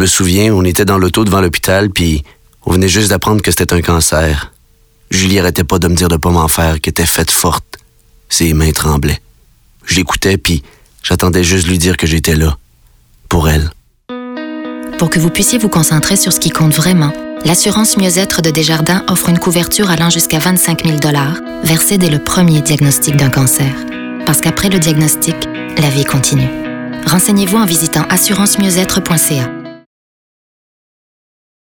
me souviens, on était dans l'auto devant l'hôpital, puis on venait juste d'apprendre que c'était un cancer. Julie arrêtait pas de me dire de pas m'en faire, qu'elle était faite forte. Ses mains tremblaient. Je l'écoutais, puis j'attendais juste de lui dire que j'étais là. Pour elle. Pour que vous puissiez vous concentrer sur ce qui compte vraiment, l'assurance Mieux-être de Desjardins offre une couverture allant jusqu'à 25 000 $ versée dès le premier diagnostic d'un cancer. Parce qu'après le diagnostic, la vie continue. Renseignez-vous en visitant assurancemieuxêtre.ca.